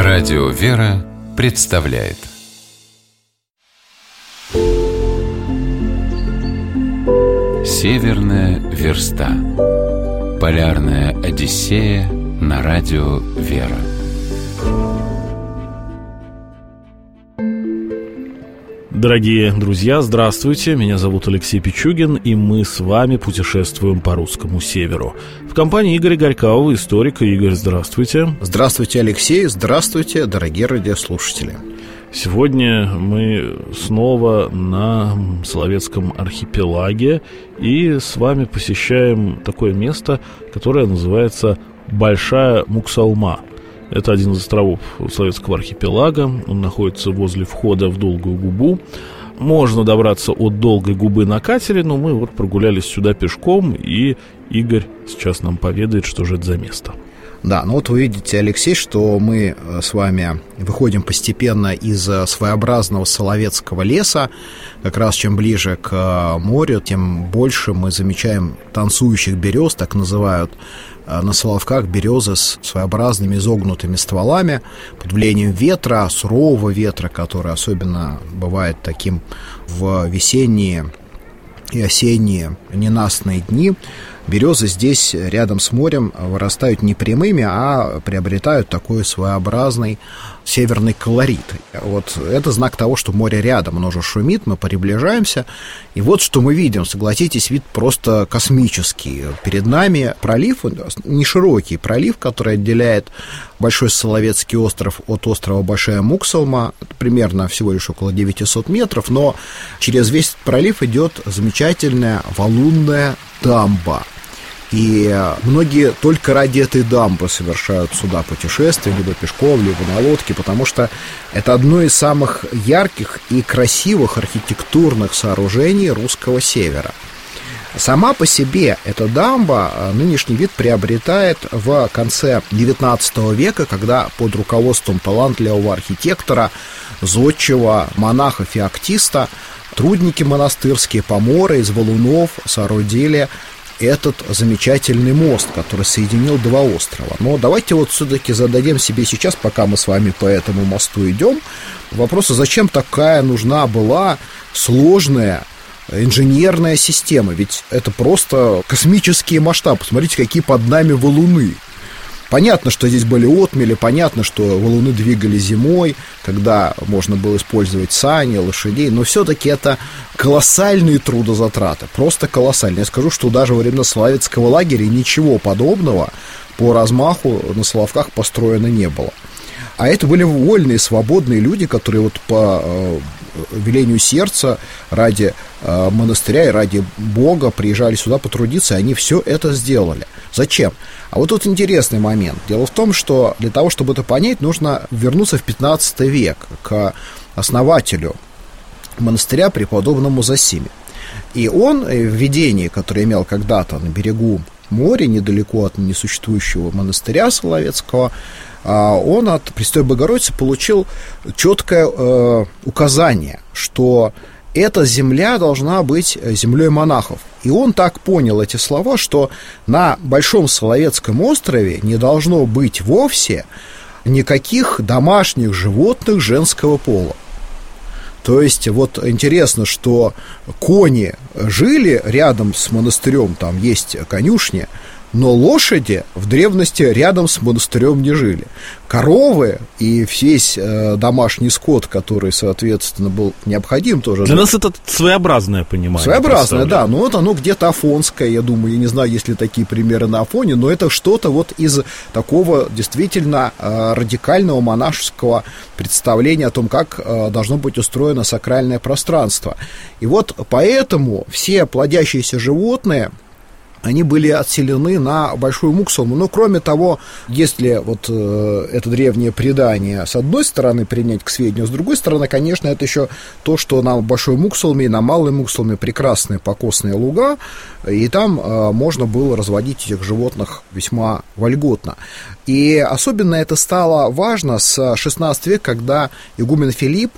Радио «Вера» представляет Северная верста. Полярная Одиссея на радио «Вера». Дорогие друзья, здравствуйте, меня зовут Алексей Пичугин, и мы с вами путешествуем по русскому северу. В компании Игоря Горького, историка. Игорь, здравствуйте. Здравствуйте, Алексей, здравствуйте, дорогие радиослушатели. Сегодня мы снова на Соловецком архипелаге, и с вами посещаем такое место, которое называется Большая Муксалма. Это один из островов Соловецкого архипелага. Он находится возле входа в Долгую губу. Можно добраться от Долгой губы на катере, но мы вот прогулялись сюда пешком, и Игорь сейчас нам поведает, что же это за место. Да, ну вот вы видите, Алексей, что мы с вами выходим постепенно из своеобразного соловецкого леса. Как раз чем ближе к морю, тем больше мы замечаем танцующих берез, так называют на Соловках березы с своеобразными изогнутыми стволами. Под влиянием ветра, сурового ветра, который особенно бывает таким в весенние и осенние ненастные дни, березы здесь рядом с морем вырастают не прямыми, а приобретают такой своеобразный северный колорит. Вот это знак того, что море рядом, оно уже шумит, мы приближаемся. И вот что мы видим, согласитесь, вид просто космический. Перед нами пролив, не широкий пролив, который отделяет Большой Соловецкий остров от острова Большая Муксалма, примерно всего лишь около 900 метров, но через весь пролив идет замечательная валунная дамба. И многие только ради этой дамбы совершают сюда путешествия, либо пешком, либо на лодке, потому что это одно из самых ярких и красивых архитектурных сооружений русского севера. Сама по себе эта дамба нынешний вид приобретает в конце XIX века, когда под руководством талантливого архитектора, зодчего, монаха-феоктиста трудники монастырские, поморы из валунов соорудили этот замечательный мост, который соединил два острова. Но давайте вот все-таки зададим себе сейчас, пока мы с вами по этому мосту идем, вопрос, зачем такая нужна была сложная инженерная система? Ведь это просто космические масштабы. Посмотрите, какие под нами валуны. Понятно, что здесь были отмели, понятно, что валуны двигали зимой, когда можно было использовать сани, лошадей, но все-таки это колоссальные трудозатраты, просто колоссальные. Я скажу, что даже во времена Соловецкого лагеря ничего подобного по размаху на Соловках построено не было. А это были вольные, свободные люди, которые вот по велению сердца ради монастыря и ради Бога приезжали сюда потрудиться, и они все это сделали. Зачем? А вот тут интересный момент. Дело в том, что для того, чтобы это понять, нужно вернуться в 15 век к основателю монастыря преподобному Зосиме. И он в видении, которое имел когда-то на берегу моря, недалеко от несуществующего монастыря Соловецкого, он от Пресвятой Богородицы получил четкое указание, что эта земля должна быть землей монахов. И он так понял эти слова, что на Большом Соловецком острове не должно быть вовсе никаких домашних животных женского пола. То есть, вот интересно, что кони жили рядом с монастырем, там есть конюшни, но лошади в древности рядом с монастырем не жили. Коровы и весь домашний скот, который, соответственно, был необходим тоже. Для нас это своеобразное понимание. Своеобразное, да. Но вот оно где-то афонское, я думаю. Я не знаю, есть ли такие примеры на Афоне, но это что-то вот из такого действительно радикального монашеского представления о том, как должно быть устроено сакральное пространство. И вот поэтому все плодящиеся животные, они были отселены на Большую Муксалму. Но, кроме того, если вот это древнее предание с одной стороны принять к сведению, с другой стороны, конечно, это еще то, что на Большой Муксалме и на Малой Муксалме прекрасные покосные луга, и там можно было разводить этих животных весьма вольготно. И особенно это стало важно с XVI века, когда игумен Филипп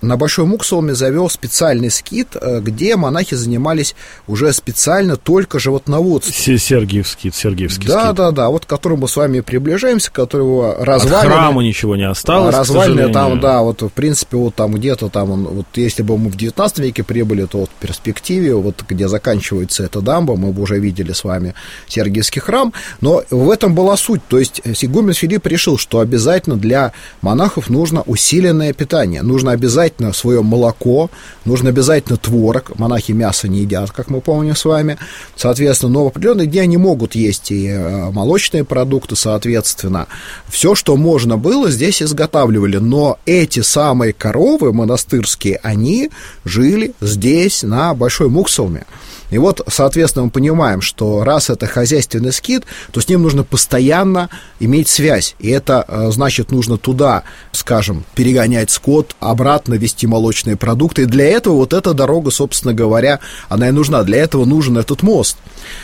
на Большой Муксолме завел специальный скит, где монахи занимались уже специально только животноводством. Сергиевский скит. Да, вот к которому мы с вами приближаемся, которого развалины... От храма ничего не осталось, развалины там, да, вот в принципе, вот там где-то там, вот если бы мы в 19 веке прибыли, то вот в перспективе, вот где заканчивается эта дамба, мы бы уже видели с вами Сергиевский храм, но в этом была суть, то есть игумен Филипп решил, что обязательно для монахов нужно усиленное питание, нужно обязательно свое молоко, нужно обязательно творог, монахи мясо не едят, как мы помним с вами, соответственно, но в определенные дни они могут есть и молочные продукты, соответственно, все, что можно было, здесь изготавливали, но эти самые коровы монастырские, они жили здесь, на Большой Муксолме. И вот, соответственно, мы понимаем, что раз это хозяйственный скит, то с ним нужно постоянно иметь связь. И это значит, нужно туда, скажем, перегонять скот, обратно везти молочные продукты. И для этого вот эта дорога, собственно говоря, она и нужна. Для этого нужен этот мост.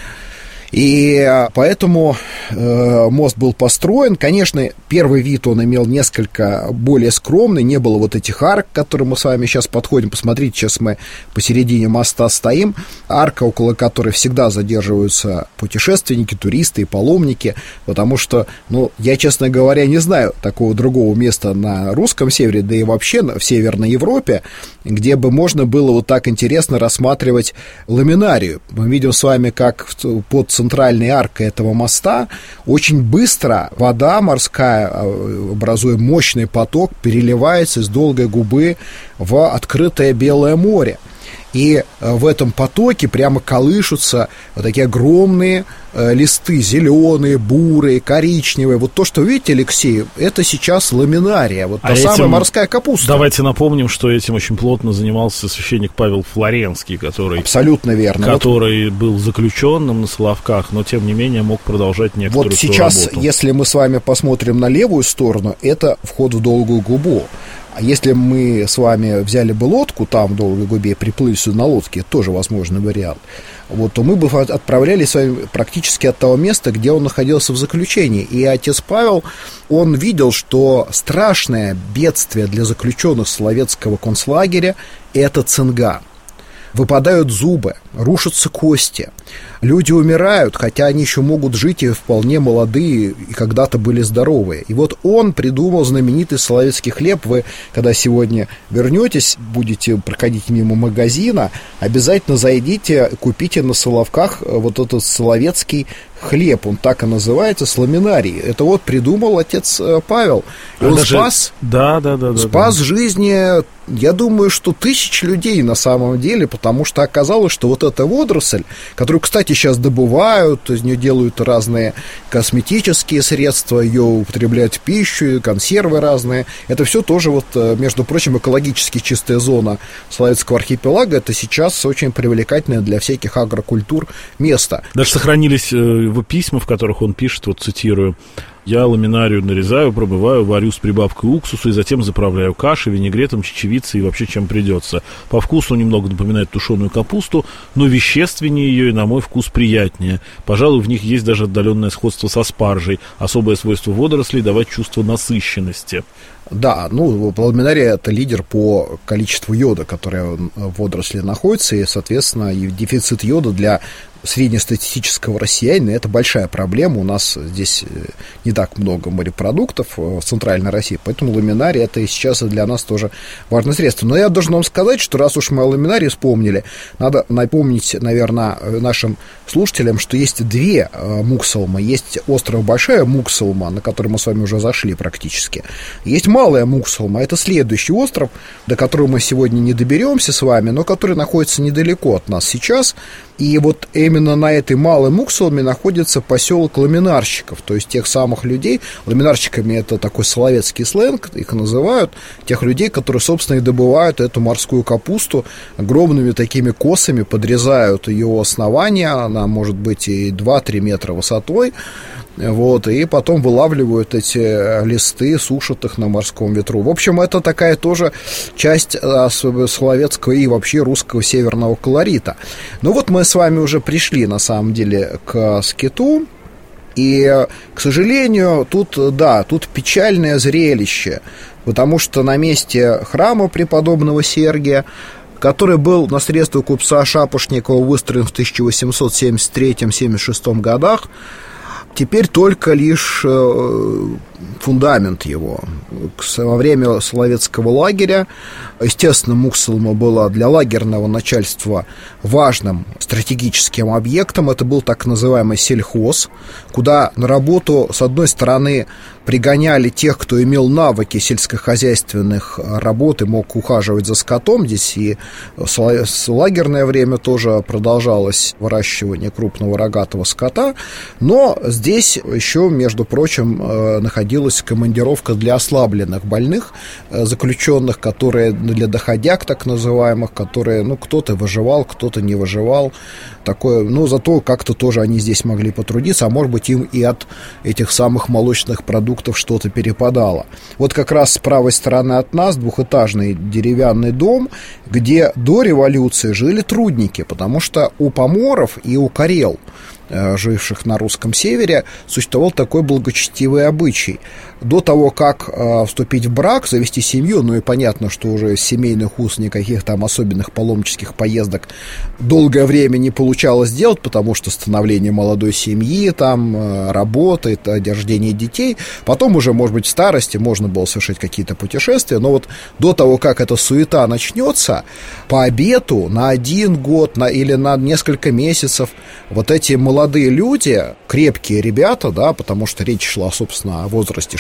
И поэтому мост был построен. Конечно, первый вид он имел несколько более скромный, не было вот этих арк, к которым мы с вами сейчас подходим. Посмотрите, сейчас мы посередине моста стоим. Арка, около которой всегда задерживаются путешественники, туристы и паломники, потому что, я, честно говоря, не знаю такого другого места на русском севере, да и вообще в Северной Европе, где бы можно было вот так интересно рассматривать ламинарию. Мы видим с вами, как под центральной аркой этого моста очень быстро вода морская, образуя мощный поток, переливается из Долгой губы в открытое Белое море. И в этом потоке прямо колышутся вот такие огромные листы, зеленые, бурые, коричневые. Вот то, что видите, Алексей, это сейчас ламинария, вот та самая морская капуста. Давайте напомним, что этим очень плотно занимался священник Павел Флоренский, который... Абсолютно верно. Который был заключенным на Соловках, но тем не менее мог продолжать некоторую свою работу. Вот сейчас, если мы с вами посмотрим на левую сторону, это вход в Долгую губу. А если мы с вами взяли бы лодку там в Долгой губе и приплыли сюда на лодке, это тоже возможный вариант, то мы бы отправлялись с вами практически от того места, где он находился в заключении. И отец Павел, он видел, что страшное бедствие для заключенных Соловецкого концлагеря – это цинга. Выпадают зубы, рушатся кости, люди умирают, хотя они еще могут жить и вполне молодые, и когда-то были здоровые. И вот он придумал знаменитый соловецкий хлеб. Вы, когда сегодня вернетесь, будете проходить мимо магазина, обязательно зайдите, купите на Соловках вот этот соловецкий хлеб, он так и называется, с ламинарией. Это вот придумал отец Павел. И он спас жизни, я думаю, что тысяч людей на самом деле, потому что оказалось, что вот эта водоросль, которую, кстати, сейчас добывают, из нее делают разные косметические средства, ее употребляют в пищу, консервы разные, это все тоже, между прочим, экологически чистая зона Соловецкого архипелага, это сейчас очень привлекательное для всяких агрокультур место. Даже сохранились его письма, в которых он пишет, цитирую: «Я ламинарию нарезаю, пробываю, варю с прибавкой уксуса и затем заправляю кашей, винегретом, чечевицей и вообще чем придется. По вкусу немного напоминает тушеную капусту, но вещественнее ее и на мой вкус приятнее. Пожалуй, в них есть даже отдаленное сходство со спаржей, особое свойство водорослей давать чувство насыщенности». Да, ламинария – это лидер по количеству йода, которое в водоросле находится, и, соответственно, и дефицит йода для среднестатистического россиянина – это большая проблема. У нас здесь не так много морепродуктов в Центральной России, поэтому ламинария – это и сейчас и для нас тоже важное средство. Но я должен вам сказать, что раз уж мы о ламинарии вспомнили, надо напомнить, наверное, нашим слушателям, что есть две Муксолмы. Есть остров Большая Муксолма, на который мы с вами уже зашли практически. Есть Малая Муксолма, это следующий остров, до которого мы сегодня не доберемся с вами, но который находится недалеко от нас сейчас. И вот именно на этой Малой Муксолме находится поселок ламинарщиков, то есть тех самых людей, ламинарщиками это такой соловецкий сленг, их называют, тех людей, которые, собственно, и добывают эту морскую капусту, огромными такими косами подрезают ее основание, она может быть и 2-3 метра высотой, и потом вылавливают эти листы, сушат их на морском ветру. В общем, это такая тоже часть соловецкого и вообще русского северного колорита. Мы с вами уже пришли, на самом деле, к скиту. И, к сожалению, тут печальное зрелище, потому что на месте храма преподобного Сергия, который был на средства купца Шапошникова выстроен в 1873-76 годах, теперь только лишь фундамент его. Во время Соловецкого лагеря, естественно, Муксулма была для лагерного начальства важным стратегическим объектом. Это был так называемый сельхоз, куда на работу, с одной стороны, пригоняли тех, кто имел навыки сельскохозяйственных работ и мог ухаживать за скотом. Здесь и в лагерное время тоже продолжалось выращивание крупного рогатого скота. Но здесь еще, между прочим, находилась командировка для ослабленных больных, заключенных, которые для доходяг, так называемых, которые, кто-то выживал, кто-то не выживал. Такое, зато как-то тоже они здесь могли потрудиться, а может быть, им и от этих самых молочных продуктов что-то перепадало. Вот как раз с правой стороны от нас двухэтажный деревянный дом, где до революции жили трудники, потому что у поморов и у карел, живших на русском севере, существовал такой благочестивый обычай. До того, как вступить в брак, завести семью, и понятно, что уже с семейных уз никаких там особенных паломнических поездок долгое время не получалось делать, потому что становление молодой семьи, там, работа, рождение детей. Потом уже, может быть, в старости можно было совершить какие-то путешествия, но вот до того, как эта суета начнется, по обету на 1 год или на несколько месяцев вот эти молодые люди, крепкие ребята, потому что речь шла, собственно, о возрасте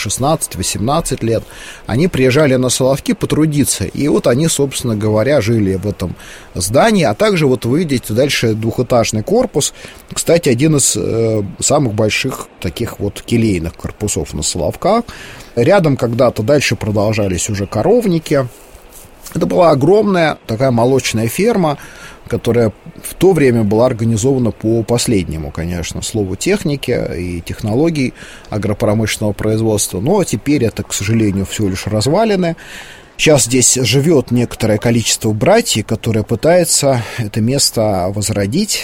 16-18 лет, они приезжали на Соловки потрудиться, и вот они, собственно говоря, жили в этом здании, а также вот вы видите дальше двухэтажный корпус, кстати, один из самых больших таких вот келейных корпусов на Соловках. Рядом когда-то дальше продолжались уже коровники. Это была огромная такая молочная ферма, которая в то время была организована по последнему, конечно, слову техники и технологий агропромышленного производства. Но теперь это, к сожалению, всего лишь развалины. Сейчас здесь живет некоторое количество братьев, которое пытается это место возродить,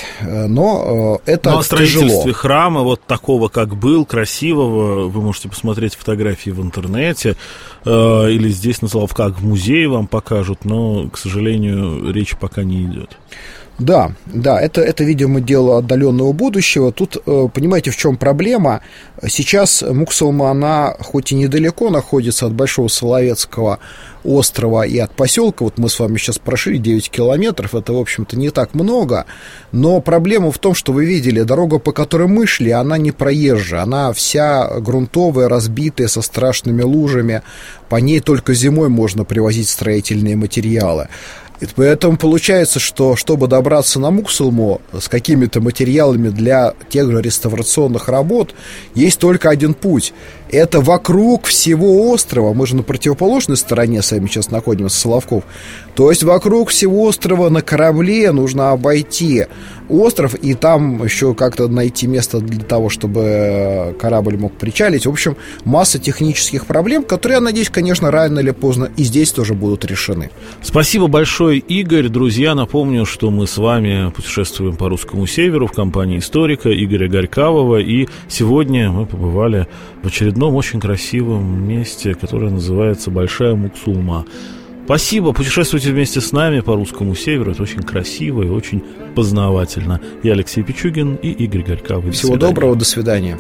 но это тяжело. Но о строительстве храма вот такого, как был, красивого, вы можете посмотреть фотографии в интернете, или здесь на Соловках в музее вам покажут, но, к сожалению, речь пока не идет. Да, это, видимо, дело отдаленного будущего. Тут, понимаете, в чем проблема? Сейчас Муксулма, она хоть и недалеко находится от Большого Соловецкого острова и от поселка, вот мы с вами сейчас прошли 9 километров, это, в общем-то, не так много, но проблема в том, что вы видели, дорога, по которой мы шли, она не проезжая, она вся грунтовая, разбитая, со страшными лужами, по ней только зимой можно привозить строительные материалы. И поэтому получается, что чтобы добраться на Муксулму с какими-то материалами для тех же реставрационных работ, есть только один путь. Это вокруг всего острова, мы же на противоположной стороне с вами сейчас находимся, Соловков, то есть вокруг всего острова на корабле нужно обойти остров и там еще как-то найти место для того, чтобы корабль мог причалить. В общем, масса технических проблем, которые, я надеюсь, конечно, рано или поздно и здесь тоже будут решены. Спасибо большое, Игорь. Друзья, напомню, что мы с вами путешествуем по русскому северу в компании историка Игоря Горькавого, и сегодня мы побывали в очередном очень красивом месте, которое называется Большая Муксулма. Спасибо, путешествуйте вместе с нами по русскому северу, это очень красиво и очень познавательно. Я Алексей Пичугин и Игорь Горькавый. Всего доброго, до свидания.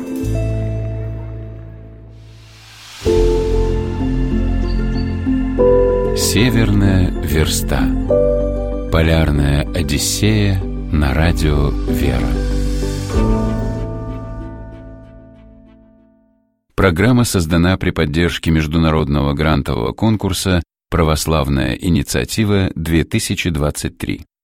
Северная верста. Полярная Одиссея на радио «Вера». Программа создана при поддержке международного грантового конкурса «Православная инициатива-2023».